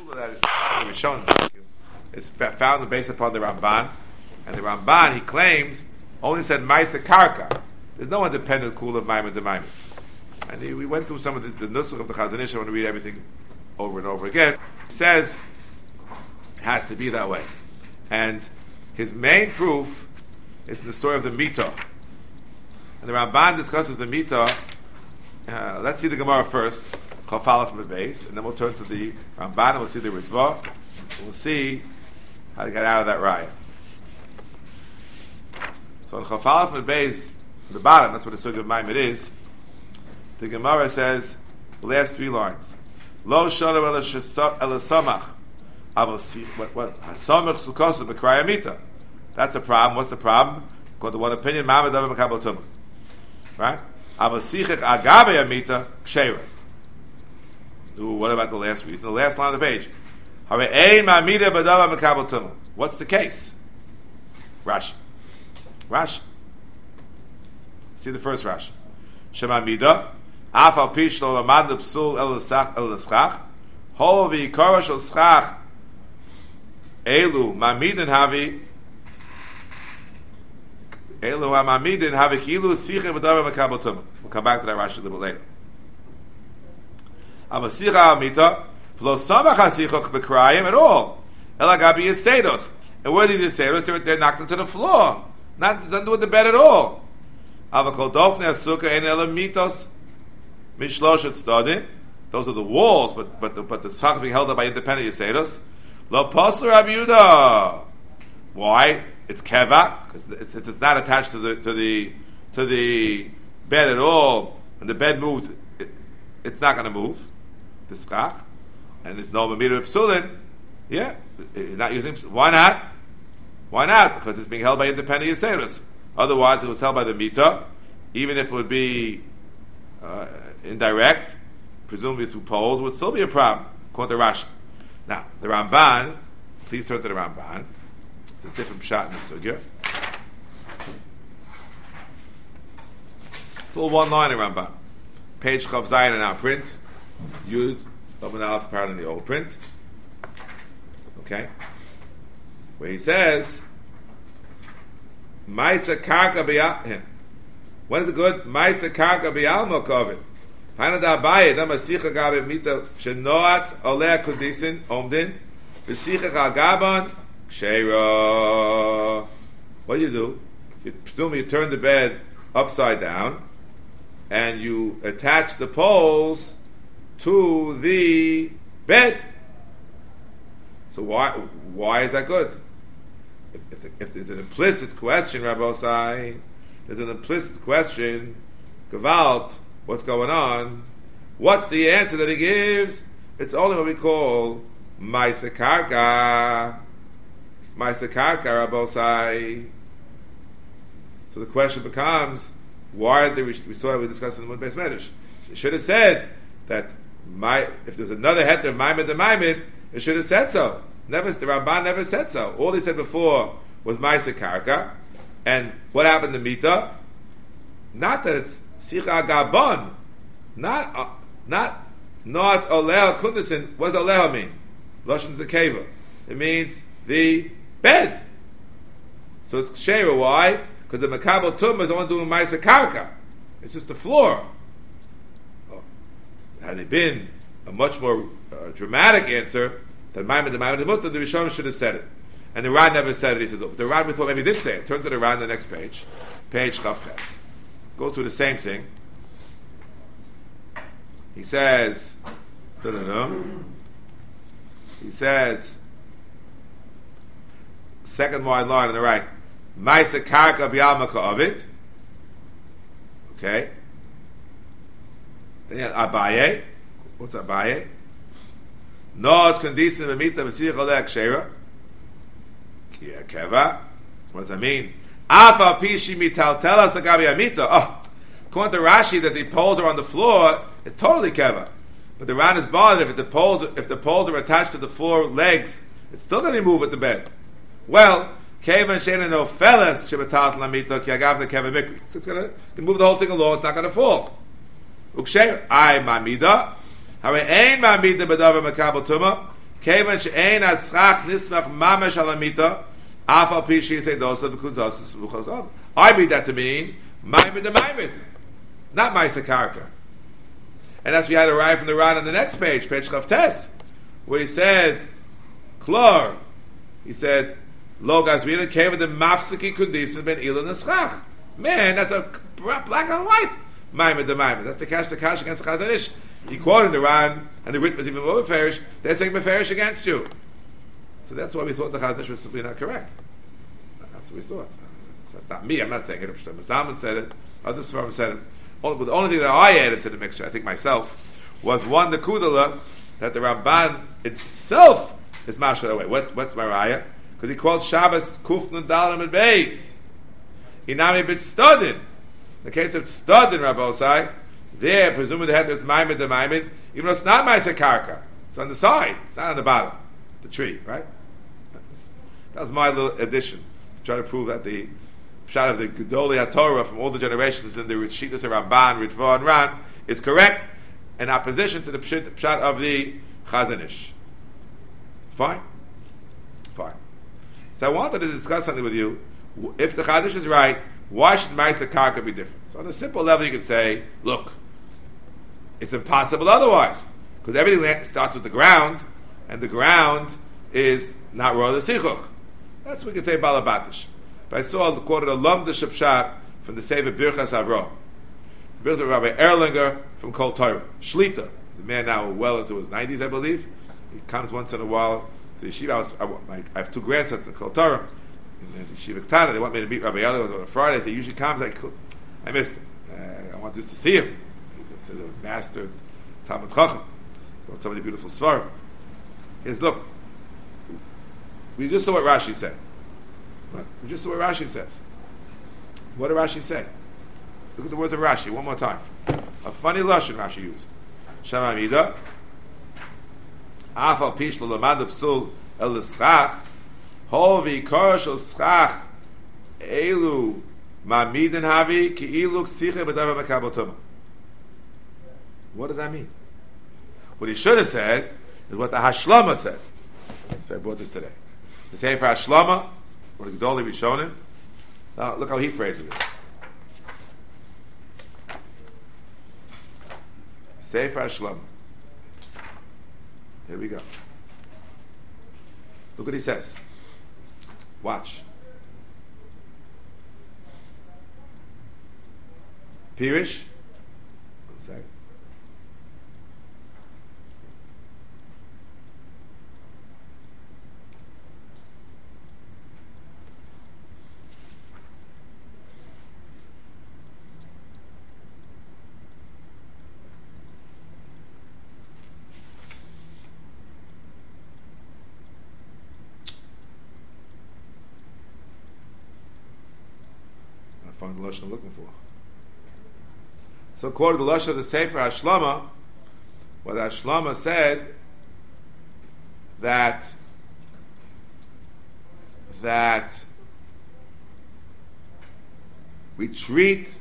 kula that is shown is founded based upon the Ramban, and the Ramban he claims only said Ma'aser Karka. There's no independent kula of Maimon de Maimon. And we went through some of the nusach of the Chazon Ish. I want to read everything over and over again. He says it has to be that way, and his main proof is in the story of the Mita. And the Ramban discusses the Mita. Let's see the Gemara first, Chafala from the base, and then we'll turn to the Ramban and we'll see the Ritzvah. We'll see how to get out of that raya. So in Chafala from the base, the bottom, that's what the Sugya of Maimon is. The Gemara says the last three lines: Lo shanu ela samach, what hasamach sukosu b'kraya mita. That's a problem. What's the problem? According to one opinion, Ma'amad Davar Makabel Tumah. Right? Avasichich agabe amita ksheira. What about the last reason? The last line of the page. Hare'ein ma'amida b'davar Makabel Tumah. What's the case? Rashi. See the first Rashi. Shema mida afal pish lo lamad psul el l'schach ho v'ikara shel schach elu ma'amidin havi elu ha'ma'amidin havi kilu sicha v'davar Makabel Tumah. We'll come back to that Rashi a little bit later. Avasicha amita v'lo samach hasichach b'krayim at all ela gabi yisedos. And where are these yisedos? They're knocked into the floor. Not do with the bed at all. Avakol dofne asuka ein ela mitos mishloshet stadim. Those are the walls, but the schach being held up by independent yisedos. Lo pastor Rabbi Yehuda. Why? It's keva because it's not attached to the bed at all. When the bed moves, it's not going to move. The schach, and it's no mamida psulin. Yeah, he's not using. Why not? Why not? Because it's being held by independent yisedos. Otherwise, if it was held by the mita, even if it would be indirect, presumably through poles, it would still be a problem. According to Rashi. Now, the Ramban. Please turn to the Ramban. It's a different pshat in the sugya. It's all one line in Ramban. Page Chav Zayin in our print. Yud Oben Aleph apparently in the old print. Okay, where he says, "Ma'aser Karka b'yal." What is it good? Ma'aser Karka b'yalma kovet. Hana da Abaye da masicha gabe mita shenoat oleh kudisin omdin v'sicha chagaban ksheira. What do? You turn the bed upside down, and you attach the poles to the bed. So why is that good? If there's an implicit question, Rabbi Osai, there's an implicit question, Gevalt, what's going on? What's the answer that he gives? It's only what we call Ma'aser Karka. Ma'aser Karka, Rabbi Osai. So the question becomes, why did we saw that we discussed in the Mud Beis Medrash. It should have said that if there was another heter of Maimon de Maimon, it should have said so. The Ramban never said so. All he said before was Ma'aser Karka, and what happened to Mita? Not that it's Sicha Gabon, not Noatz Oleh Kundusin. What does Oleh mean? Lashon Zakeva. It means the bed. So it's Ksheira. Why? Because the Makabel Tumah is only doing Ma'aser Karka. It's just the floor. Had it been a much more dramatic answer than Maimon de Mutter, the Rishonim should have said it. And the Ran never said it. He says, the Ran we thought maybe did say it. Turn to the Ran, the next page. Page Chavches. Go through the same thing. He says, second wide line on the right, Ma'aser Karka b'yal maka'avit. Okay. Then Abaye. What's Abaye? No, it's condition of Mita v'sich oleh ksheira. Kia keva. What does that mean? Afa pishi mitaltelas agabi amita. Oh, according to Rashi, that the poles are on the floor, it's totally keva. But the Ran is bothered if the poles are attached to the floor legs, it's still going to move with the bed. Well, keva shena no felas shebetal lamita ki agav the keva mikri. So it's going to move the whole thing along. It's not going to fall. Uksheir ay mamida. Hare ein mamida b'davar makabel tuma. Kevan she'ein aschach nismach mamash alamita, afal pishi say dosa v'kudosis v'chos. I read that to mean maimed the maimed, not ma'isa karka. And that's we had a ride from the Ran on the next page Chavtes, where he said, Klor, he said, Lo gazvina came with the mafsiki kudis ben ilan eschach. Man, that's a black and white. Maimed the maimed. That's the kash against the Chazon Ish. He quoted the Ran, and the Rit was even more Meferish. They're saying Meferish against you. So that's why we thought the Chazon Ish was simply not correct. That's what we thought. That's not me, I'm not saying it. Salman said it, other Sfarim said it. But the only thing that I added to the mixture, I think myself, was one, the Kudala, that the Ramban itself is mashal away. What's my raya? Because he called Shabbos Kufnun Dalam and Beis. Inami bit Studin. In the case of Studin, Rabbosai, there, presumably they had this Maimed the Maimed, even though it's not Maisa Karka. It's on the side, it's not on the bottom, the tree, right? That was my little addition, to try to prove that the Pshat of the Gedolei HaTorah from all the generations in the Rishitas of Ramban, Ritva, and Ran is correct in opposition to the Pshat of the Chazon Ish. Fine? Fine. So I wanted to discuss something with you. If the Chazon Ish is right, why should Ma'aser Karka be different? So on a simple level you could say, look, it's impossible otherwise. Because everything starts with the ground, and the ground is not Rosh Sichuch. That's what we could say Balabatish. But I saw quoted a Lamda Shapshat from the Sefer Birchas Avram. Birchas of Rabbi Erlinger from Kol Torah. Shlita, the man now well into his 90s, I believe. He comes once in a while to the yeshiva. I have two grandsons in Kol Torah. In the yeshiva Ketana, they want me to meet Rabbi Erlinger on a Friday. He usually comes. I missed him. I want just to see him. He's a master Talmud Chacham. Wrote so many beautiful svarim. He says, look, we just saw what Rashi said. We just saw what Rashi says. What did Rashi say? Look at the words of Rashi one more time. A funny lashon Rashi used. Shema Mida Afal Pish L'Lamad Psul El L'Schach Hovi Korosh El Schach Elu Ma'midin Havi Ki Ilu Ksiche B'Davar Mekabel Tumah. What does that mean? What he should have said is what the Hashlama said. So I brought this today. The Sefer Hashlama, what the Gedolei Rishonim. Now look how he phrases it. Sefer Hashlama. Here we go. Look what he says. Watch. Pirish. One second. Find the lashon I'm looking for. So, according to the lashon of the Sefer Hashlama, what Hashlama said that we treat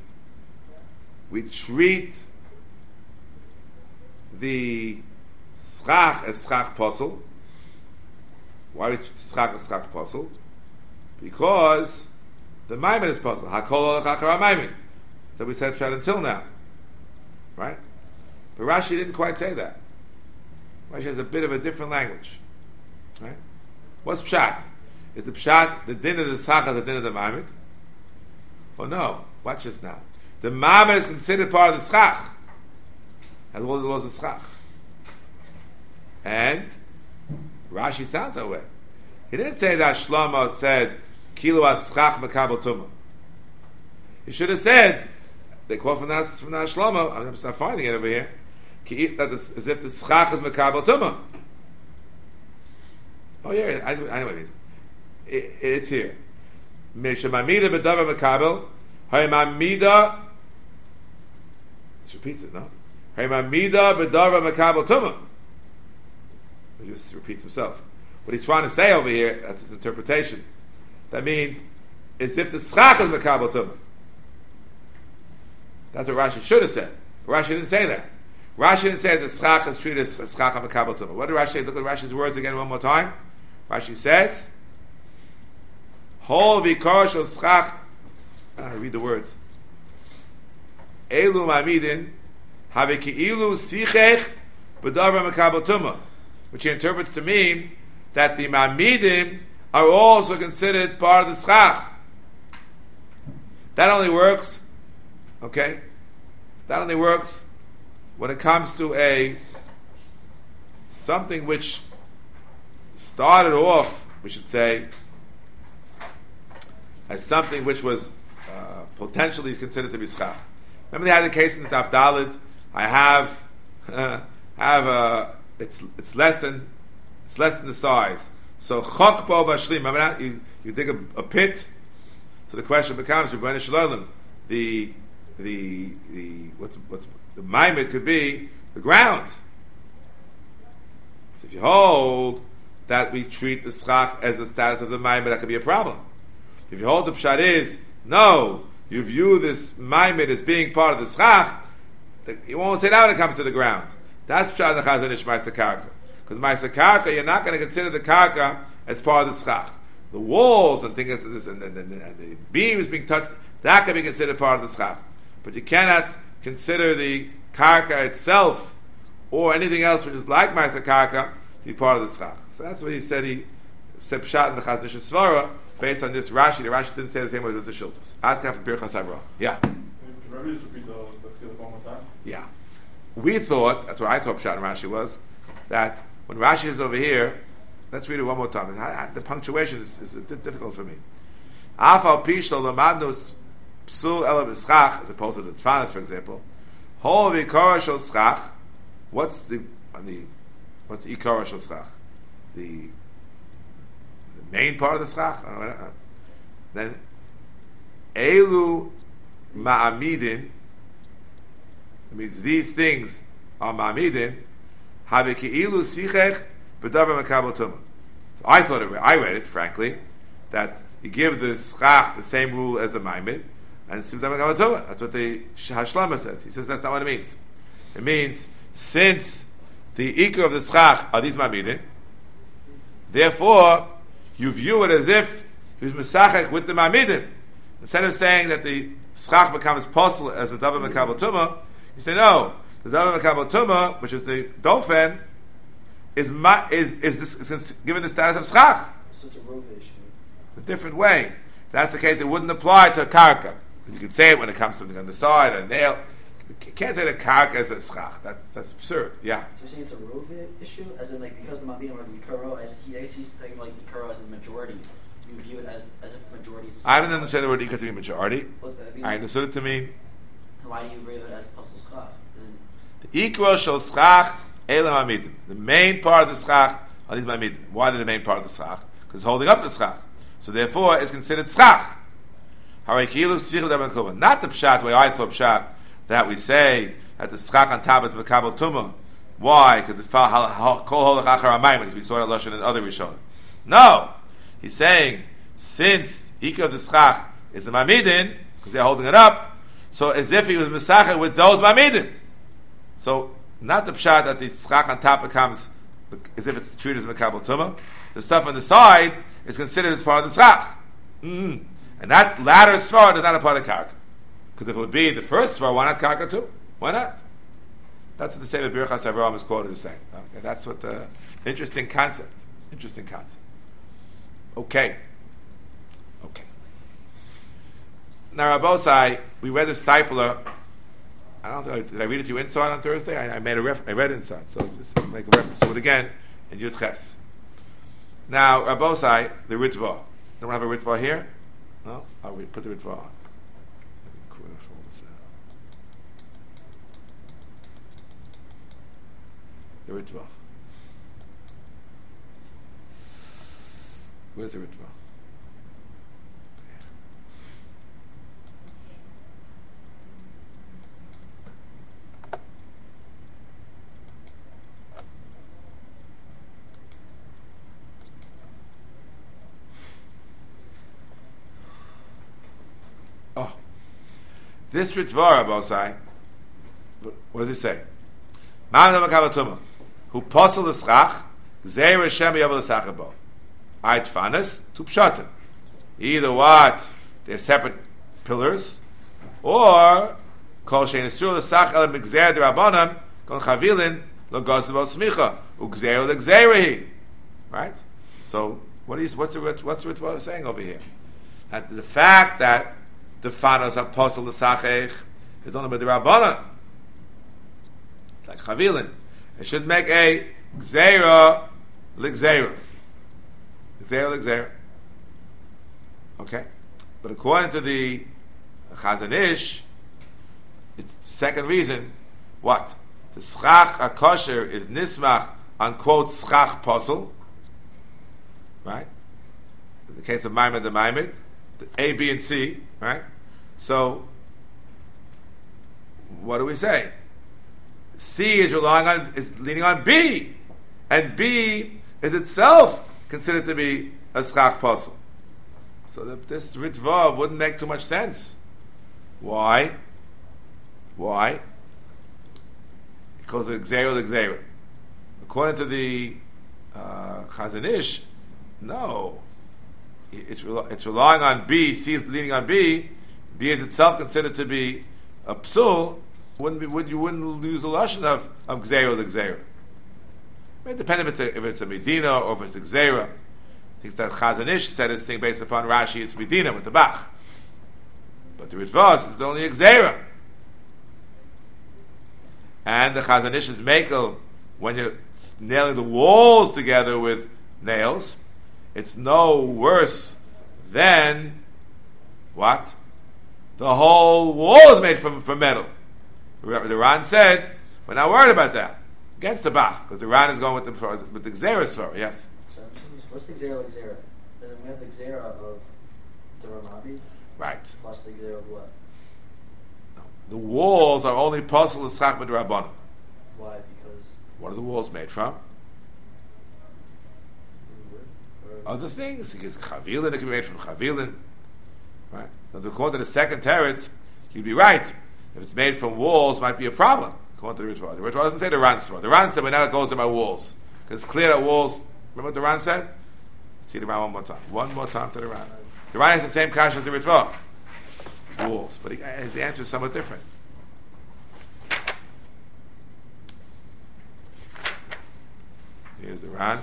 the schach as schach posel. Why is schach as schach posel? Because the Maimed is possible. Hakol Chachar Maimed. That we said Pshat until now. Right? But Rashi didn't quite say that. Rashi has a bit of a different language. Right? What's Pshat? Is the Pshat the din of the Schach as the din of the Maimed? Oh no. Watch this now. The Maimed is considered part of the Schach. Has all the laws of Schach. And Rashi sounds that way. He didn't say that Shlomo said Kilo aschach mekabel tumah. He should have said, they quote from that Shlomo, I'm just not finding it over here, that as if the schach is mekabel tumah. Oh yeah, I know what it is. It's here. Meshemamida b'davar mekabel, hayamamida, this repeats it, no? Hayamamida b'davar mekabel tumah. He just repeats himself. What he's trying to say over here, that's his interpretation. That means it's if the schach is mekabel tumah. That's what Rashi should have said. But Rashi didn't say that. Rashi didn't say the schach is treated as schach HaMekabel Tumah. What did Rashi say? Look at Rashi's words again one more time. Rashi says, Hol vikar shel schach. I read the words. Elu mamidin have ki'ilu sichech b'davar mekabel tumah, which he interprets to mean that the mamidim are also considered part of the schach. That only works, okay? That only works when it comes to something which started off, we should say, as something which was potentially considered to be schach. Remember they had the case in the Daf Daled. I have it's less than the size. So chokbo bashlim. Remember that you dig a pit. So the question becomes, Rebbeinu Shalom, the what's the maimed could be the ground. So if you hold that we treat the schach as the status of the maimed, that could be a problem. If you hold the pshat is no, you view this maimed as being part of the schach, you won't say that when it comes to the ground. That's pshat the Chazon Ish Ma'aser Karka. Because Ma'aser Karka, you're not going to consider the karka as part of the schach. The walls and things and the beams being touched, that can be considered part of the schach. But you cannot consider the karka itself or anything else which is like Ma'aser Karka to be part of the schach. So that's what he said. He said pshat in the Chazon Ish Svara based on this Rashi. The Rashi didn't say the same way as the Shiltos. Ad kaf birchas Avraham. Yeah. Yeah. We thought, that's what I thought pshat in Rashi was, that when Rashi is over here, let's read it one more time. The punctuation is difficult for me. Afal pishlo lamadnus psul ela b'schach, as opposed to the Tfanas, for example. Hol v'ikara shel schach. What's the ikara shel schach? The main part of the schach. Then elu ma'amidin. It means these things are ma'amidin. Have ki'ilu sichech b'davar mekabel tumah. So I read it, frankly, that you give the schach the same rule as the maimed, and b'davar mekabel tumah. That's what the Hashlama says. He says that's not what it means. It means since the ikar of the schach are these ma'amidin, therefore you view it as if he was mesachek with the ma'amidin. Instead of saying that the schach becomes possible as a davar mekabel tumah, you say no. The davar mekabel tumah, which is the dofen, is given the status of schach. So it's a rove issue. A different way. If that's the case, it wouldn't apply to a karka. You can say it when it comes to something on the side, a nail. You can't say the karka is a schach. That's absurd. Yeah. So you're saying it's a rove issue, as in like because the ma'amidim are the ikaro, as he's saying like ikaro as a majority. You view it as if majority is. I didn't understand the word ikar to mean majority. Well, I understood it to mean. Why do you view it as pasul schach? The ikra shel schach elam ma'amidim. The main part of the schach are these ma'amidim. Why are they the main part of the schach? Because holding up the schach. So therefore, it's considered schach. Not the pshat way I thought pshat that we say that the schach on top is mekabel tumah. Why? Because the kol holach achar hamayim, as we saw at Lashon and other Rishonim. No, he's saying since ikra of the schach is the ma'amidin because they're holding it up, so as if he was mesachah with those ma'amidin. So not the pshat that the schach on top becomes as if it's treated as mekabel tumah. The stuff on the side is considered as part of the schach. Mm-hmm. And that latter svar is not a part of karka. Because if it would be the first svar, why not karka too? Why not? That's what the Sefer Birchas Avraham is quoted as saying. Okay, that's what the interesting concept. Interesting concept. Okay. Now, Rabbosai, we read the Stipler. I don't know. Did I read it to you inside on Thursday? I read inside, so let's just make a reference to it again in Yud Ches. Now, Rabbosai, the Ritva. Don't have a Ritva here? No? I'll put the Ritva on. The Ritva. Where's the Ritva? Oh, this Ritva, Abosai, what does it say? Man no makavatuma. Who posel the schach, Gzeira Shem Yavel Sachabo. Ait fanas to pshatim. Either what? They're separate pillars, or Kol Shein Esur L'Sach El Migzer D'Rabbanan Kon Chavilin Lo Gozav Al Smicha Ugzeira L'Gzeirahi. Right? So, what's the Ritva saying over here? That the fact that the fanas apostle l'sachech is only by the Rabbanan. It's like Chavilin. It should make a Gzeira L'Gzeira. Gzeira L'Gzeira. Okay? But according to the Chazon Ish, it's the second reason, what? The schach HaKosher is nismach on quote schach posel. Right? In the case of Maimed and Maimed, A, B, and C, right? So, what do we say? C is leaning on B, and B is itself considered to be a schach posel. So this Ritva wouldn't make too much sense. Why? Because of Gzeira. According to the Chazon Ish, no. It's relying on B, C is leaning on B, B is itself considered to be a psul, you wouldn't lose the lashon of Gzeira. It depends if it's a Medina or if it's a Gzeira. I think that Chazon Ish said this thing based upon Rashi, it's Medina with the Bach. But the Ritva is only a Gzeira. And the Chazon Ish is Mekel, when you're nailing the walls together with nails, it's no worse than what? The whole wall is made from metal. The Ran said, we're not worried about that. Against the Bach, because the Ran is going with the Gzeira Svar, yes. So what's the Gzeira of Gzeira? Then we have the Gzeira of the Ramabi. Right. Plus the Gzeira of what? No. The walls are only possible as Schach Rabbanan. Why? Because what are the walls made from? Other things. Because Chavilin, it can be made from Chavilin. Right? Now, according to the second teretz, you'd be right. If it's made from walls, it might be a problem. According to the Ritva. The Ritva doesn't say the Ran Svar. The Ran said, well, now it goes to my walls. Because it's clear that walls, remember what the Ran said? Let's see the Ran one more time. One more time to the Ran. The Ran has the same kasha as the Ritva. Walls. But his answer is somewhat different. Here's the Ran.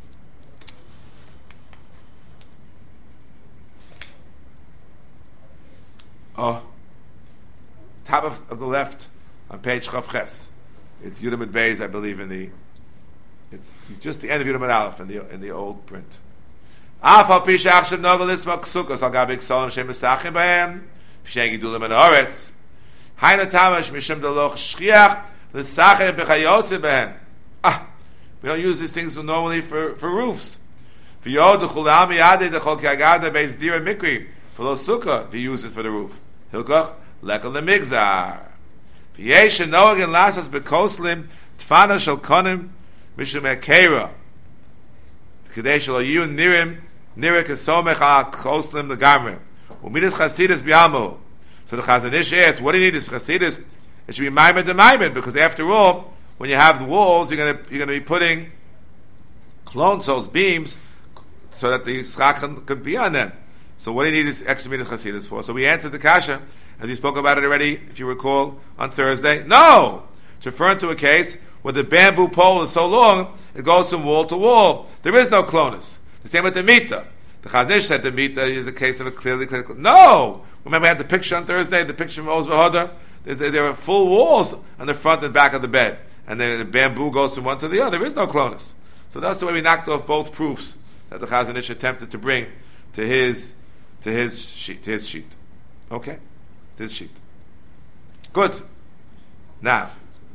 Oh, top of the left on page Chav Ches. It's Yudam and Beis, I believe, it's just the end of Yudam and Aleph in the old print. Afal pisha achshav nogel isma ksukos al gabik solim shem mesachim bahem v'shen gidulim and oretz hayna tamash mishum deloch shchiach l'sachim b'chayotze bahem. We don't use these things normally for roofs. V'yod d'chulam yadei d'chol kiagada beis dira mikri for lo sukkah we use it for the roof. Hilkoch lekal lemigzar. V'yesh noagin lasas bekoslim tfana shel konim mishum ekera k'dei shel yu nirim nira kesomech al koslim legamre u'midas chasidus b'yamu. So the Chazon Ish asks, what do you need this chasidus? It should be maimed to maimed, because after all, when you have the walls, you're going to be putting klonsos, beams, so that the schach could be on them. So what do you need this extra midas chasidus for? So we answered the kasha, as we spoke about it already, if you recall, on Thursday. No! It's referring to a case where the bamboo pole is so long, it goes from wall to wall. There is no klonus. The same with the mita. The Chazon Ish said the mita is a case of a clearly no! Remember we had the picture on Thursday, the picture from Oz V'Hoda? There are full walls on the front and back of the bed. And then the bamboo goes from one to the other. There is no klonus. So that's the way we knocked off both proofs that the Chazon Ish attempted to bring to his sheet. Okay? This sheet. Good. Now,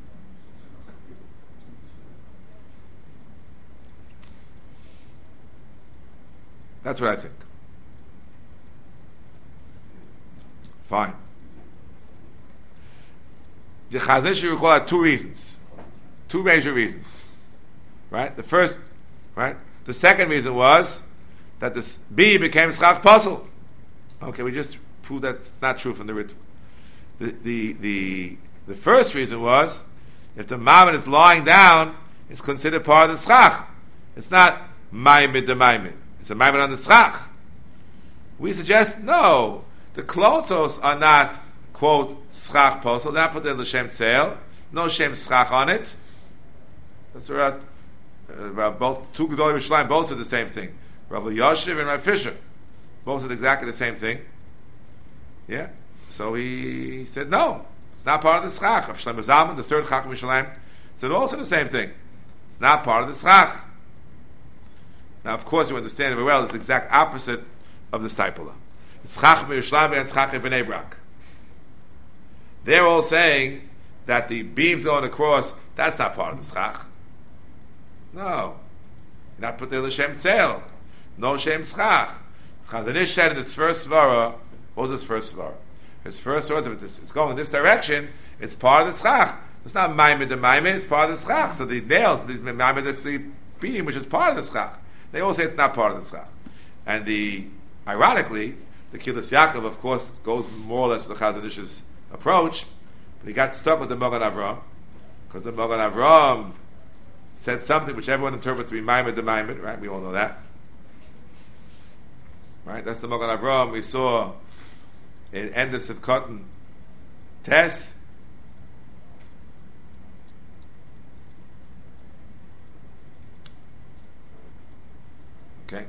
that's what I think. Fine. The Chazon Ish recall had two reasons. Two major reasons. Right? The first, right? The second reason was that this B became schach puzzle. Okay, we just proved that's not true from the Ritva. The first reason was If the mammon is lying down, it's considered part of the schach. It's not maimid the maimid. It's a maimid on the schach. We suggest no. The klotos are not quote schach posel. They're not put in the shem tzeil. No shem schach on it. That's right. Both two Gedolei Yerushalayim both said the same thing. Rav Yoshev and Rav Fisher both said exactly the same thing. Yeah. So he said no. It's not part of the schach. Rav Shlomo Zalman, the third Chacham Yerushalayim, said also the same thing. It's not part of the schach. Now, of course, you understand very well. It's the exact opposite of the Stipula. It's Chacham Yerushalayim and Chacham Bnei Brak. They're all saying that the beams going across, that's not part of the schach. No. You're not put there the Shem Tzeil. No Shem Schach. Chazon Ish said in his first svara, what was his first svara? His first svara, if it's going in this direction, it's part of the schach. It's not Maimed the Maimed, it's part of the schach. So the nails, these Maimed the beam, which is part of the schach. They all say it's not part of the schach. And ironically, the Kilas Yaakov, of course, goes more or less with the Chazon Ish's approach, but he got stuck with the Mogan Avram, because the Mogan Avram said something which everyone interprets to be Maimed the Maimed, right? We all know that. Right? That's the Mogan Avram we saw in End of Sivkotan Tes. Okay.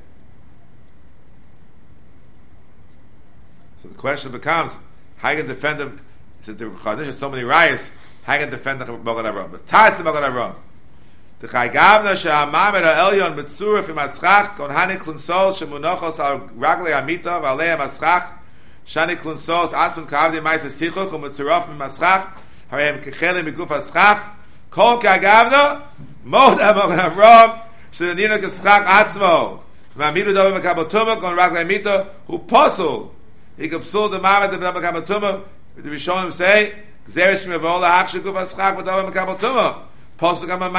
So the question becomes, how you can defend him? Since the Chazon has so many riots, how you can defend the Mogan Avram? But Tats the Mogan Avram. The Chaygavna she'amamed ha'elyon mitzuruf im aschach kon hani klunsol shemunachos al raglei amita v'alei aschach shani klunsos atzum kavdi ma'is sichuch u'mitzuruf im aschach hareim kecheli miguf aschach kol Chaygavna mod ha'mogan Avram she'nina k'aschach atzmo ma'amidu dove mekabel tumah kon raglei amita hu posul he kapsul the mamed the mekabel tumah the Rishonim say gzeres shmevol ha'ach sheguf aschach v'dove mekabel tumah. When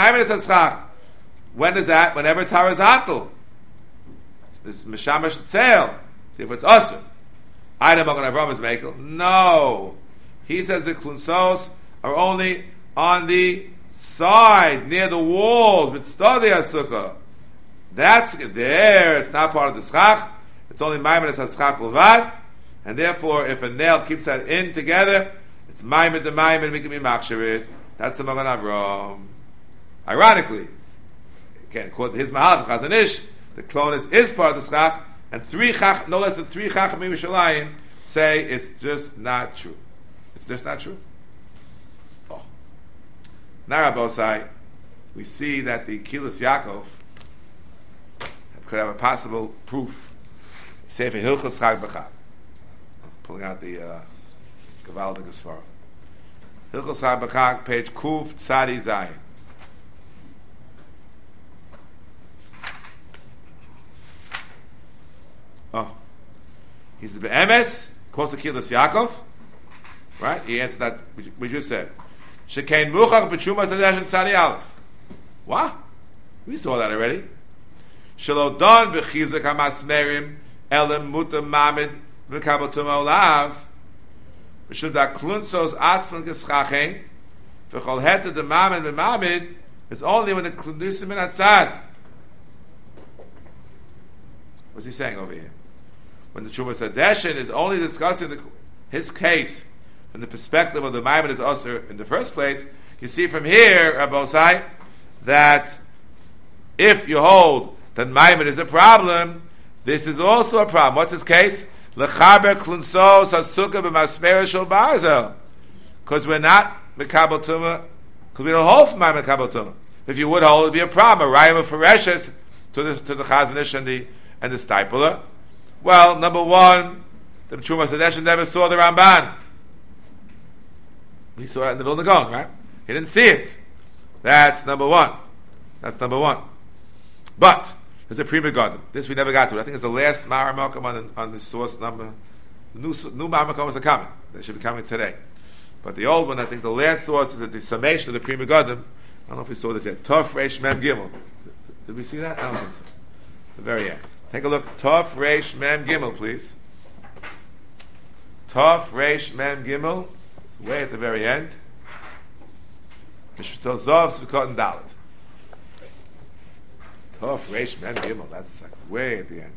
is that? Whenever it's horizontal. It's Mishamash Tzeil. If it's Asr. I don't know Avram is Mekel. No. He says the Klunsos are only on the side, near the walls, with Stadi Asukah. That's there. It's not part of the Schach. It's only Maimed as Schach Bulvad. And therefore, if a nail keeps that in together, it's Maimed the Maimed, we can be Machsharit. That's the Mogan Avram. Ironically, again, according to his Mahalach Chazon Ish, the Klonus is part of the Schach, and no less than three Chachamim Yerushalayim say it's just not true. It's just not true. Oh. Now, Rabbosai, we see that the Kilas Yaakov could have a possible proof. Say for Hilchos Chag B'Chag. Pulling out the Gavaldik Gesvara. Hilchos Chag B'Chag, page Kuf Tzadi Zayin. Oh, he says be'emes quotes the Kilas Yaakov, right? He answered that we just said. Shekain muchach b'tshuma zedeshet tzadi aleph. What? We saw that already. Shelo don b'chizek hamasmerim elem mutam mamid v'kabel tuma olav v'shum da klunsos atzman geschachen v'chol heta de mamid v'mamid is only when the klunusim in atzad. What's he saying over here? When the Trumas Hadeshin is only discussing his case from the perspective of the Maimon is Usher in the first place, you see from here, Rabbosai, that if you hold that Maimon is a problem, this is also a problem. What's his case? Lechaber klunsos hasukah b'masmera shel barzel. Because we're not Mekabel Tumah, because we don't hold from Maimon Mekabel Tumah. If you would hold, it would be a problem. A Raya of Fereshes to the Chazon Ish and the Stipula. Well, number one, the Trumas Hadeshin never saw the Ramban. He saw it in the Vilna Gaon, right? He didn't see it. That's number one. But there's a Prima Garden. This we never got to. I think it's the last Maramakam on the source number. The new Maramakomas are coming. They should be coming today. But the old one, I think the last source is at the summation of the Prima Garden. I don't know if we saw this yet. Tov Reish Mem Gimel. Did we see that? I don't think so. It's the very end. Take a look. Tov Reish Mem Gimel, please. Tov Reish Mem Gimel. It's way at the very end. Mishpatel Zov, Sukkot, and Dalit. Tov, Reish, Men, Gimel. That's like way at the end.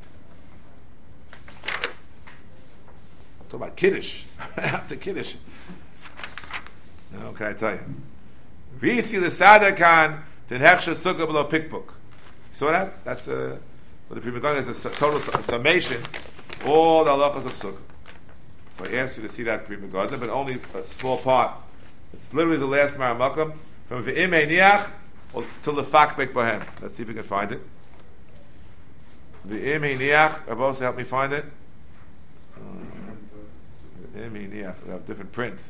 Talk about Kiddush. After Kiddush. No, can I tell you? Visi l'sadakan tenhechsha sukkah below pickbook. You saw that? That's what the Pri Megadim is a total summation. All the halachas of sukkah. So I asked you to see that Pri Megadim, but only a small part. It's literally the last Maramakam from Ve'im Einiach till the Fakbek Bohem. Let's see if we can find it. Ve'im Einiach. Rabbi, help me find it. Ve'im Einiach. We have different prints.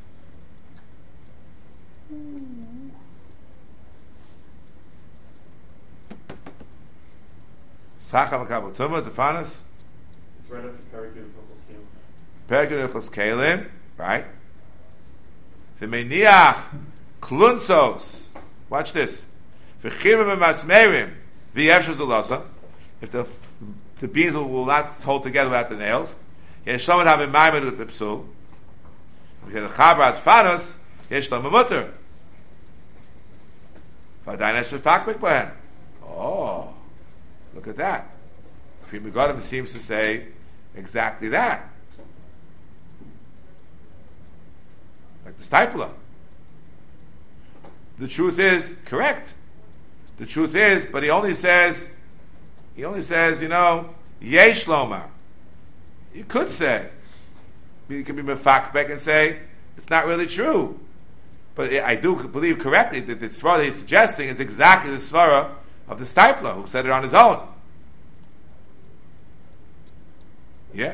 Sacha Makabel Tumah, Tefanis. It's right after Perikid Kalim. Perikid Kalim, right? V'meiniach klunsos. Watch this. V'chimim v'masmerim v'yevshav zolasa. If the beams will not hold together without the nails, yeshlam would have a maimed with the psul. If you have a chabrat fanos, yeshlam a mutter. V'adainesh v'fakbek b'hem. Oh, look at that. Pri Megadim seems to say exactly that. Like the Stipler. The truth is correct. The truth is, but he only says, yesh lomar. You could say, you could be mefakbek and say it's not really true. But I do believe correctly that the svara that he's suggesting is exactly the svara of the Stipler, who said it on his own. Yeah.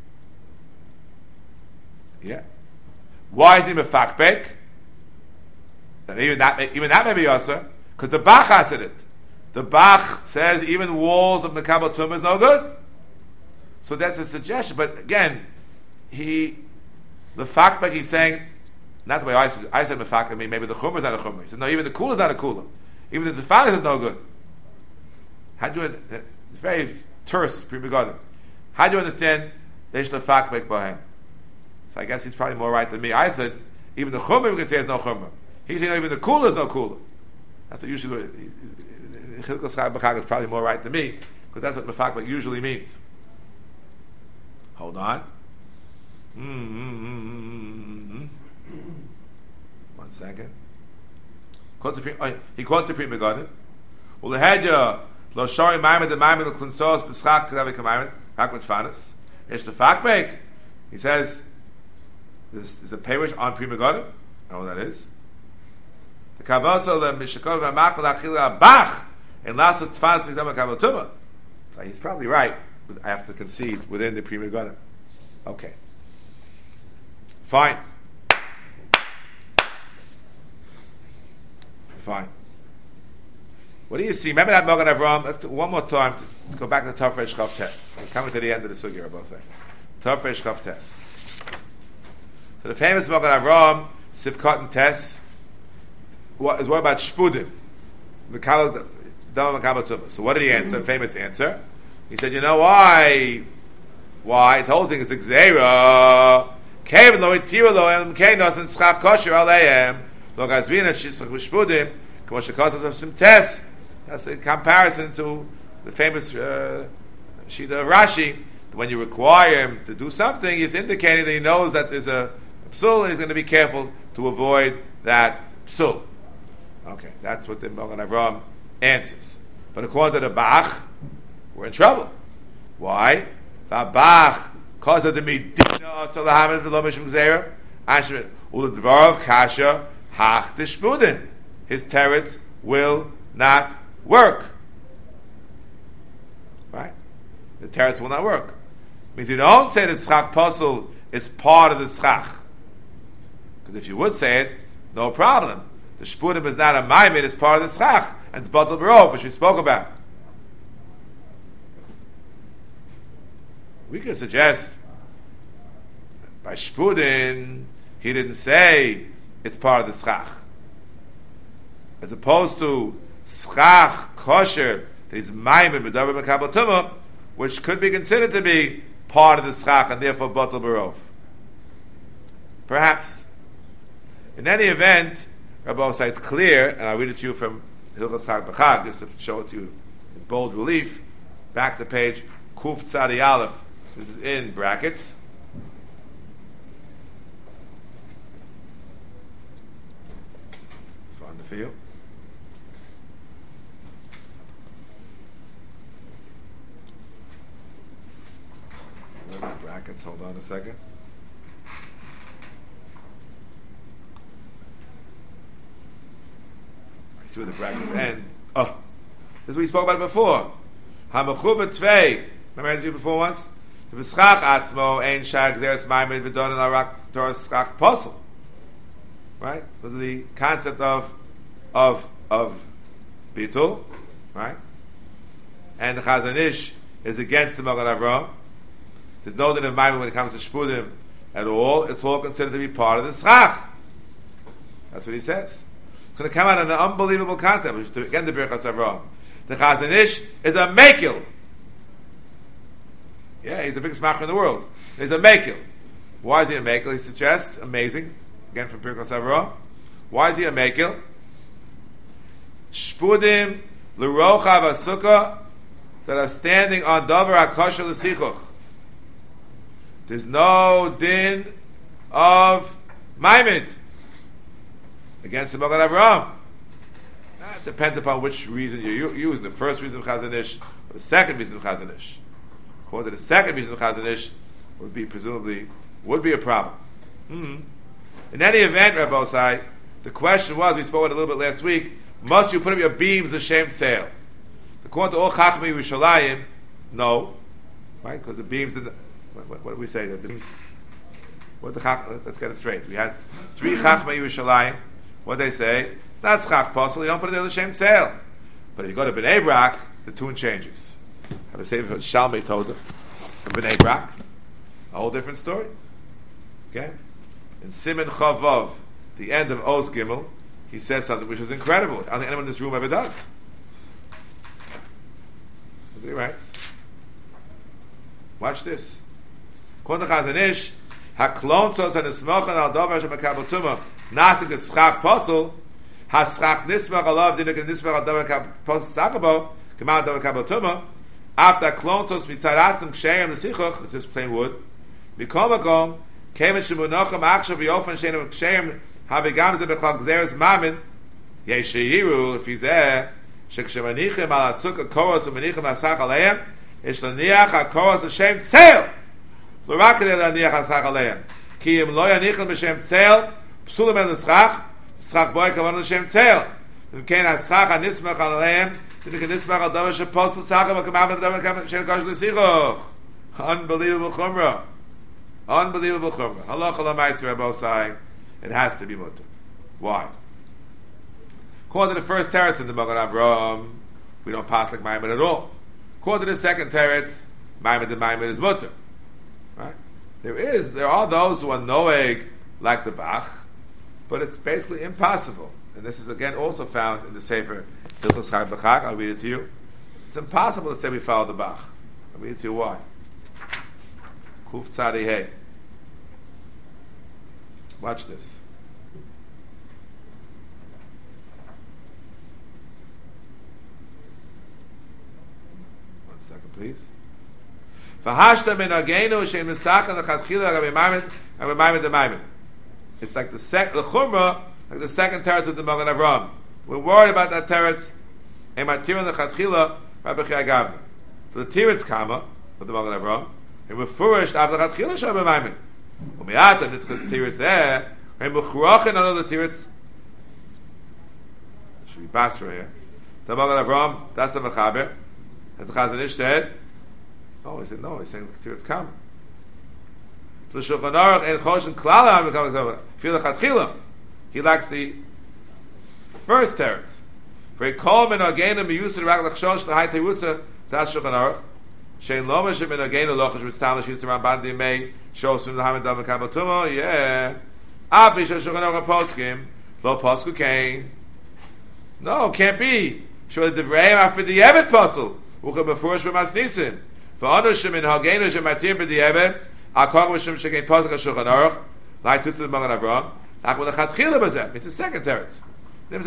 Yeah. Why is he mefakbek? Then even that may be also because the Bach has it. The Bach says even walls of Mekabel Tumah is no good. So that's a suggestion. But again, the fakbek he's saying, not the way I said mefakbek. I mean, maybe the chumrah is not a chumrah. He said no, even the kula is not a kula. Even the defanis is no good. How do you? It's very terse, Pri Megadim. How do you understand Leish lefakbek b'hem? So I guess he's probably more right than me. I said even the chumrah we can say is no chumrah. He's saying even the kula is no kula. That's what usually Chilkos Chag is probably more right than me because that's what mefakbek usually means. Hold on. 1 second. He quotes the Pri Megadim. Ulehedya lo shari maimed the maimed the kunsos b'schach k'davi k'maimed hakmat fanas. It's the fakbek. He says this is a parish on Pri Megadim. I know what that is. The kavasa le mishakov v'amakal achil bach and last fanas b'zam Mekabel Tumah. So he's probably right, but I have to concede within the Pri Megadim. Okay. Fine. What do you see? Remember that Mogan Avram? Let's do one more time to go back to Tov Reish Chav Tes. We're coming to the end of the sugya, Rabbi say. Tov Reish Chav Tes. So the famous Mogan Avram, Sivkot and Tes, is what about Shpudim? Mekabel Tumah. So what did he answer? Famous answer. He said, you know why? Why? The whole thing is a Gzeira. Kevin lo itira lo em keinos and schach kosher aleim lo gazvina shisach v'shpudim k'mo shekot of some tes. That's a comparison to the famous Shita of Rashi. When you require him to do something, he's indicating that he knows that there's a psul and he's going to be careful to avoid that psul. Okay, that's what the Mogan Avram answers. But according to the Bach, we're in trouble. Why? The Bach because of the Medina Salahamid v'lo mishum gzeira, Ashmet u'ledvarav kasha hach deshpudin. His teretz will not work. Right? The teretz will not work. Means you don't say the schach puzzle is part of the schach. Because if you would say it, no problem. The shpudim is not a maimed; it's part of the schach, and it's batal barov, which we spoke about. We could suggest by Shpudin, he didn't say it's part of the schach. As opposed to schach kosher, that is maimed b'davar Mekabel Tumah, which could be considered to be part of the schach and therefore batal barov. Perhaps. In any event, Rabbi says it's clear, and I'll read it to you from Hilchos Chag B'Chag, just to show it to you in bold relief. Back to page Kuf Tzadi Aleph. This is in brackets. Found it for you. Brackets, hold on a second. I see where the brackets end. Oh, this is what we spoke about before. Hamachuva Tvei. Remember I did before once? The B'schach Atzmo Ein Shag Zeres Maimed V'Don Arak Torah Schach Posel. Right? Those are the concept of Bitul. Right? And the Chazon Ish is against the Magen Avraham. There's no din of Maimed when it comes to Shpudim at all. It's all considered to be part of the Schach. That's what he says. It's going to come out in an unbelievable concept, which is again the Birchas Avraham. The Chazon Ish is a Mekil. Yeah, he's the biggest macher in the world. He's a Mekil. Why is he a Mekil? He suggests, amazing, again from Birchas Avraham. Why is he a Mekil? Shpudim l'rochav asukah that are standing on davar hakosher l'sichuch. There's no din of Maimed against the Magen Avraham. That depends upon which reason you're using. The first reason of Chazon Ish, or the second reason of Chazon Ish. According to the second reason of Chazon Ish, would be a problem. Mm-hmm. In any event, Rabbi Osai, the question was, we spoke about it a little bit last week, must you put up your beams l'shem tzeil? According to all Chachmei Yerushalayim, no, right? Because the beams, what do we say? The beams. Let's get it straight. We had 3 Chachmei Yerushalayim. What they say? It's not schach possible. You don't put it there l'shem tzeil. But if you go to Bnei Brak, the tune changes. I have a statement from Shalmei Toda from Bnei Brak. A whole different story. Okay? In Siman Chavav, the end of Oz Gimel, he says something which is incredible. I don't think anyone in this room ever does. Look what he writes. Watch this. According to Chazon Ish, Haklontzos and Esmochan al Dover Shemekabel Tumah Nasik is Schach Posel Haschach Nismach Alav Dinik Nismach al Dover Posel Sakabo Kemal Dover Kabel Tumah after Klontzos Mitzaratzim Ksheim Nesichuch, this is plain wood Mikol Makom Kemen Shemunochem Achshav Yofen Shein Ksheim Havigam Ze Bechal Gzeres Mamin Yeshiru if he's there Shekshemanichim Al Asuk Koros Umanichim Aschach Aleim Ish Laniach HaKoros Hashem Tzeil L'rak Kedei Laniach Aschach Aleim Ki Im Lo Yanichim B'Shem Tzeil Psulim El Nischach Nischach Boi Kavan L'Shem Tzeil Im Kein Aschach HaNismach Aleim Dinik Nismach Al Davar Sheposel Sachem HaKamam Davar Shem Kosh L'Sichuch Unbelievable Chumrah. Unbelievable Chumrah. Halach L'Maisir Rabbi Osai. It has to be mutter. Why? According to the first teretz in the Magen Avraham, we don't pass like Maimed at all. According to the second teretz, Maimed is mutter. Right? There are those who are noeg like the Bach, but it's basically impossible. And this is again also found in the Sefer Hilchos Chag B'Chag. I'll read it to you. It's impossible to say we follow the Bach. I'll read it to you why. Kuf Tzadi Hey. Watch this. One second, please. V'hashta min agenu shein misachan l'chadchila Rabbi Maimed and Rabbi Maimed the Maimed. It's like the chumrah, like the second teretz of the Magen Avraham. We're worried about that teretz. And matirin l'chadchila Rabbi Chia Gavna. So the teretz kama of the Magen Avraham, and we're flourished after l'chadchila Rabbi Maimed. U'miyata nitchas teretz there, and b'churachin another teretz. Should be Basra here. The Magen Avraham, that's the Mechaber. As the Chazon Ish said, oh, he said no, he's saying the teretz kama. So the Shulchan Aruch and Choshen Klala becoming over. Feel the Chatchila. He lacks the first teretz. For a kol min agena miyusad rak lachshosh lahai teirutza. That's Shulchan Aruch. Shein lo meshem min agena lochash v'stam l'shitz ramban dimei shosim l'hamid dam v'kabel tumo. Yeah. Api shel Shulchan Aruch poskim lo posku kain. No, can't be. Show the devreim after the evet puzzle. Ucha befurish b'masnisim. V'anu shemin hagena shematir b'di'evet. Akar mishum shekein posuk Shulchan Aruch. Like to the Magen Avraham. It's the second teretz. You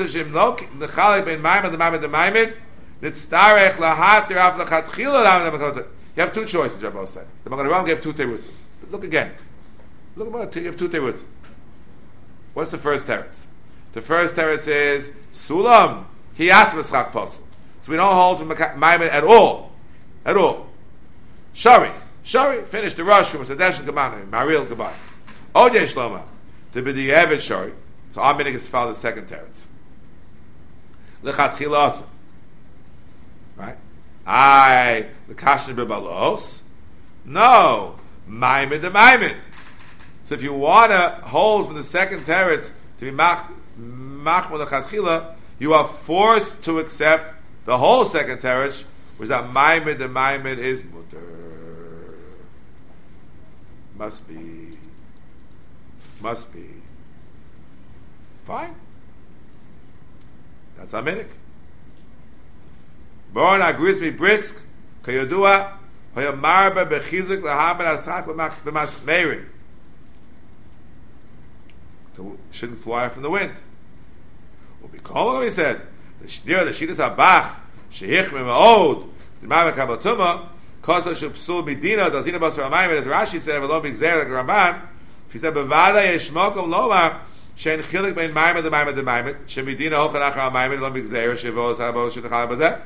have two choices, Rabbi said. The Magen Avraham gave two terutzim. But look again. Look about it. You have two terutzim. What's the first teretz? The first teretz is Sulam Hiyat Mischach Posel. So we don't hold from Maimon at all. At all. Shari. Finish the Rosh Hashanah Gemana. Maril Gabai. Odye Shlomo. The B'di'evet Shari. So our minig is followed the second teretz. Lechatchila also. Right? The Kashin B'balos. No. Maimon the Maimon. So if you want to hold from the second teretz to be machmor lechatchila, you are forced to accept the whole second teretz, which that Maimon the Maimon is mutter. Must be. Fine. That's Aminik. Born agrees me brisk, kayodua, hoyamarba bechizik lahaben asrak b'masmerin. So it shouldn't fly from the wind. Well, because he says, the Shidduch Habach, Shehich Me'od, the Ma'amah Kabbatuma, Koso Shupsul Medina, Dazina Basar Amayim, as Rashi said, V'lo Migzer, like Ramban, if he said, B'vada Yeshmokom Lomar, Shein Chilik Bein Ma'amah the Ma'amah, Shemedina Hochan Achar Amayim, V'lo Migzer, Shevos Habo Shidduch Bazeh.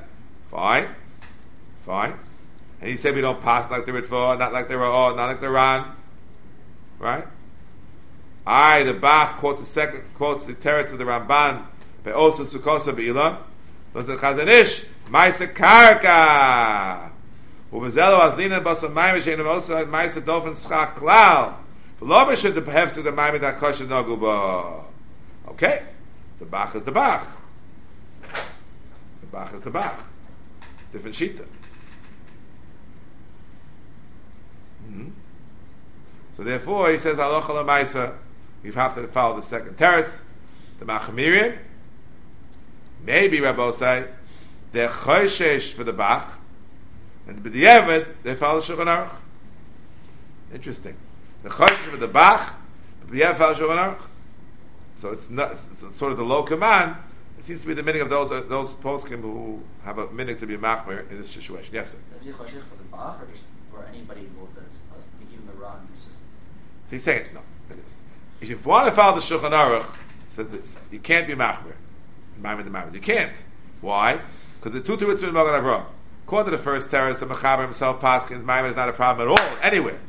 Fine. And he said we don't pass like the Ritva, not like the Ra'ah, not like the Ran. Right? The Bach quotes the teretz of the Ramban, Be'osa Sukosa Be'ilah, Don't the Chazanish, Maisa Karka, Uvazelo Azlina Basa Maimah Shein Mosa Maisa Dolphin Schach Klal, V'lo Meshud the Behefs of the Maimah Dakosha Noguba. Okay, the Bach is the Bach. The Bach is the Bach. Different Shita. So therefore, he says, Halacha L'Maisa, you have to follow the second teretz, the Machamirim. Maybe Rabbi say they're choishesh for the Bach, and b'di'evet they follow Shulchan Aruch. Interesting. The choishesh for the Bach, but b'di'evet follow Shulchan Aruch. So it's sort of the low command. It seems to be the meaning of those poskim who have a meaning to be machmir in this situation. Yes, sir. Is it choishesh for the Bach or anybody involved that's even the Ran? So he's saying no. If you want to follow the Shulchan Aruch, it says this, you can't be machmir. You can't. Why? Because the two terutzim in Magen Avraham. According to the first teretz, the Mechaber himself, Paskins, Maimon is not a problem at all. Anywhere.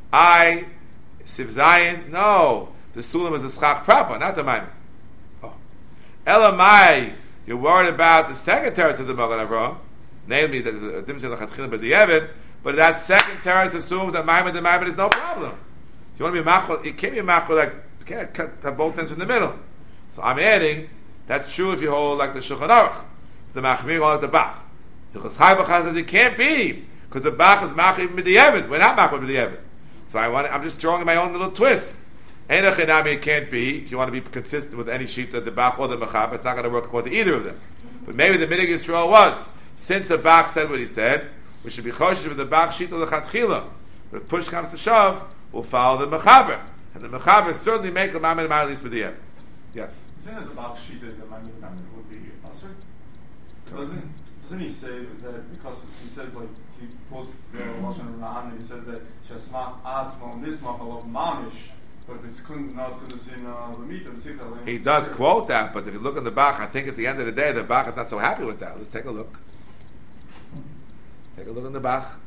Siv Zayin, no. The Sulam is the Schach proper, not the Maimon. Oh. Elamai, you're worried about the second teretz of the Magen Avraham, namely that the difference in the Chatchila b'di'evet, but that second teretz assumes that Maimon the Maimon is no problem. If you want to be machal, it can't be machal like you can't cut both ends in the middle. So I'm adding. That's true if you hold like the Shulchan Aruch. The Machmir hold like the Bach. Hilchos Chaibach says it can't be because the Bach is Machmir b'di'evet. We're not Machmir b'di'evet. So I'm just throwing in my own little twist. Einach Enami it can't be. If you want to be consistent with any sheet of the Bach or the Mechaber, it's not going to work according to either of them. But maybe the Minig Yisrael was, since the Bach said what he said, we should be choshesh with the Bach sheet of the Chatchila. But if push comes to shove, we'll follow the Mechaber, and the Mechaber certainly make a Maimon at least b'di'evet. Yes. Isn't it the Bach sheet that the Maimon would be usher? Doesn't he say that because he says like he quotes the Lashon Ran and he says that Shasma Atzmo Nisma Alav Mamish, but if it's not going to sin Lamita, he does quote that, but if you look in the Bach, I think at the end of the day the Bach is not so happy with that. Let's take a look. Take a look in the Bach.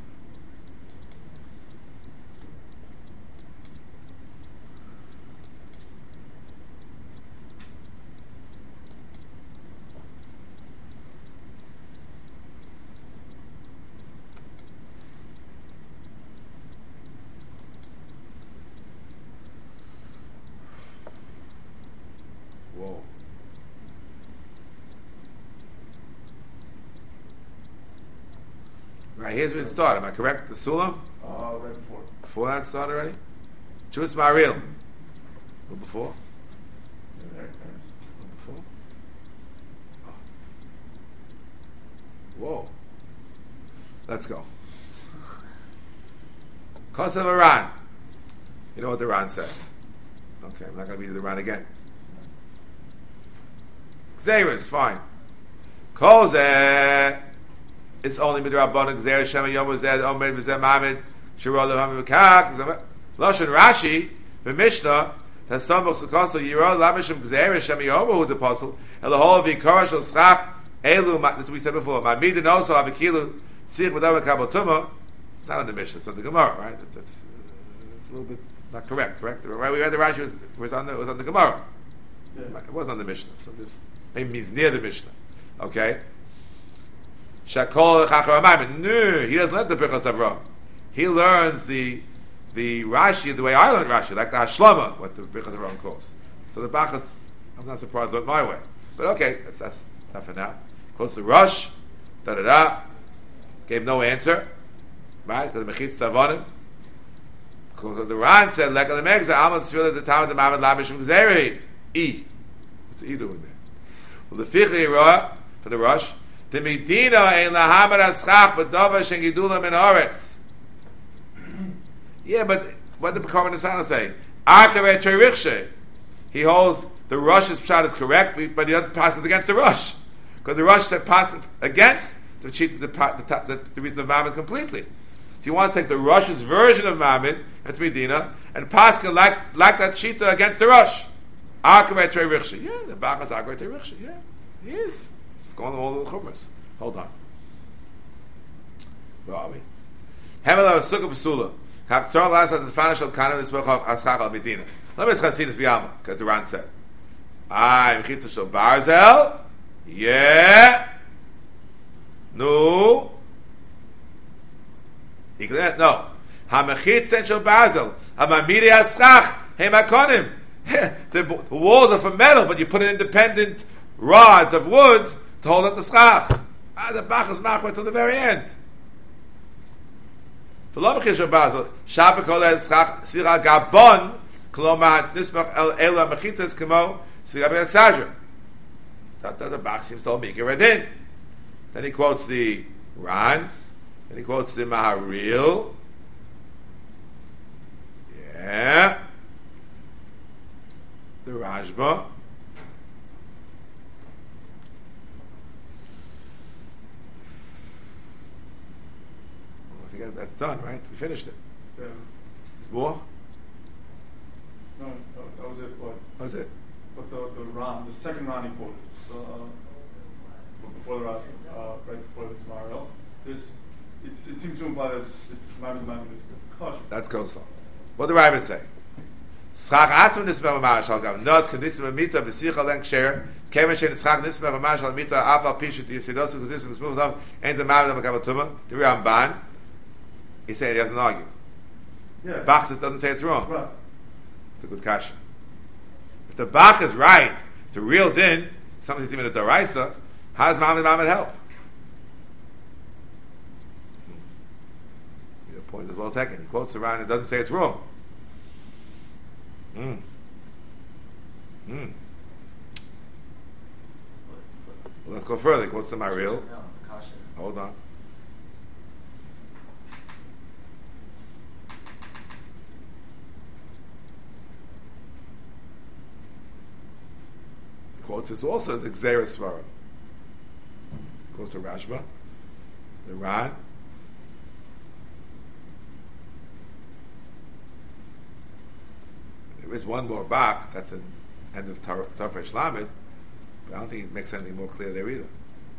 Right, here's where it started. Am I correct? The Sulam? Right before. Before that started already? Chutz Maril. What before? There. What before? Oh. Whoa. Let's go. Kosev Aran. You know what the Ran says. Okay, I'm not going to read the Ran again. Gzeres, fine. Kolzeh, it's only midrabanan Gzeres Shema Yom Zed Omed V'Zeh Mamed Shirol Levam V'Kak. Lashon Rashi, the Mishnah, that Samach Sukkos Yirol Lamishim Gzeres Shema Yom Hu the Apostle, and the whole Vikar Shel Schach Elu. This we said before. Mamidin also Avikilu Sich B'Dav Kabotuma. It's not on the Mishnah. It's on the Gemara, right? That's a little bit not correct. Correct. Right? We read the Rashi was on the Gemara. Yeah. It was on the Mishnah. So this maybe means near the Mishnah. Okay. Shakol Chacharamayim. No, he doesn't learn the Birchas Avraham. He learns the Rashi the way I learned Rashi, like the Hashlama, what the Birchas Avraham calls. So the Bachas, I'm not surprised, learned my way. But okay, that's enough for now. Close to Rush, gave no answer, right? Because the Mechitz Tzavonim. The Ran said, "Lekal Megza Amad Sfila the Tamad the Mamad Labishim Gzeri E." What's the E doing there? Well, the Fichli Roa for the Rush, the Medina ein lahamad aschach b'dava shengidulam in Oretz. Yeah, but what did the B'kar Nisana say? Akavet Terichshe. He holds the Rush's pshat is correct, but the other pass is against the Rush, because the Rush said pass against the reason of Mamad completely. So you want to take the Rush's version of Mamid, that's Medina, and Pascha like that Shita against the Rush. Akavet Terichshe. Yeah, the Bachas Akavet Terichshe. Yeah, he is. It's going all the Chumras. Hold on. Where are we? Hemela Sukkah Pesula. Haftzor last at the Fana Shel Kana Nisbach Aschach Al Medina. Let me see this biyama, because the Ran said, Mechitza Shel Barzel. Yeah. No. No. Ha-mechitza Shel Barzel. Ha-mamiri Aschach. He-makonim. The walls are from metal, but you put in independent rods of wood to hold up the schach. The Bach is machmer till the very end. V'lo Shel Barzel. Shapa kol schach sira gabon. Klomah nismach el ela mechitzas kamo sira b'exager. That the Bach seems to make it right in. Then he quotes the Ran. Then he quotes the Maharil. Yeah. The Rashba. I think that's done, right? We finished it. Yeah. There's more? No, that was it. What? That was it. But the Ram, the second Ram he quoted, before the Ram, right before this Maharil, it seems to imply that it's Mamid is kosher. That's kosher. What did the Rabbit say? Schach atzma nismeh v'marash al gav. No, it's condition of mita v'sicha len ksher. Kemen shein schach nismeh v'marash al mita afal pishut yisidos v'kuzis v'smuz av ein the Mamid v'kavatuma. The Ramban, he said he doesn't argue. Yeah. The Bach doesn't say it's wrong. Right. It's a good kasha. If the Bach is right, it's a real din, somebody's even a daraisa, how does Mamid help? Your point is well taken. He quotes the Ran and doesn't say it's wrong. Well, let's go further. He quotes the Maharil. No, Kasha. Hold on. He quotes this also as Xeris Svara. He quotes the Rashba, the Ran. There is one more Bach, that's an end of Tafresh Lamed, but I don't think it makes anything more clear there either.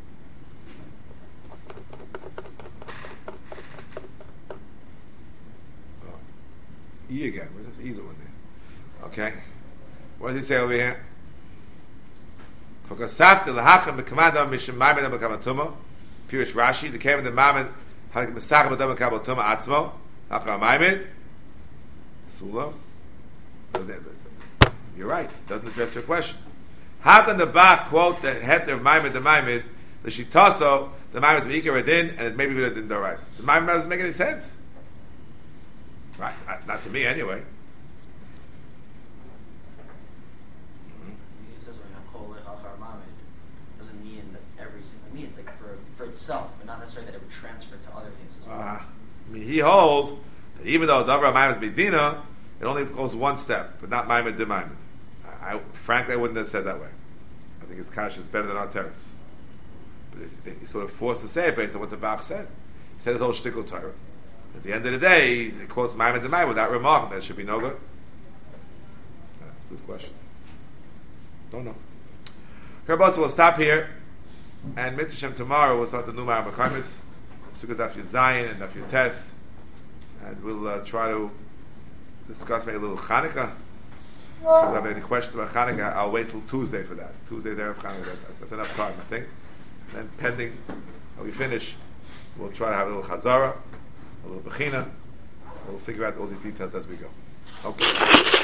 Oh. E again, where's this E doing there? Okay. What does he say over here? For Kasafti Lahachim B'Kamada Mishim Maimed B'Kamatuma, Pirish Rashi, the Kevin the Maimon, Hakim B'Sachim B'Kamatuma Atzmo, Hachar Maimed, Sula. You're right. It doesn't address your question. How can the Bach quote the heter of Maimed the Maimed, the Shitaso, the Maimed is Meikar Adin, and it's maybe Vidin Dorais? The Maimed doesn't make any sense. Right? Not to me, anyway. He says doesn't mean that every single. It means like for itself, but not necessarily that it would transfer to other things as well. I mean, he holds that even though Davra Maimed is Medina, it only goes one step, but not Maimed de Maimed. Frankly, I wouldn't have said that way. I think his kasha is better than our teretz. But he's sort of forced to say it based on what the Bach said. He said his whole shtickle Torah. At the end of the day, he quotes Maimon Demai without remark that it should be no good. That's a good question. Don't know. Kerabos, we'll stop here. And Mitzvah tomorrow we'll start the new Ma'ar Mekaymis, Sukkot Daf Yud Zayin and Daf Yud Tes, and we'll try to discuss maybe a little Chanukah. If you have any questions about Chanukah, I'll wait till Tuesday for that. Tuesday there of Chanukah. That's enough time, I think. And then pending when we finish, we'll try to have a little Chazara, a little Bechina. We'll figure out all these details as we go. Okay.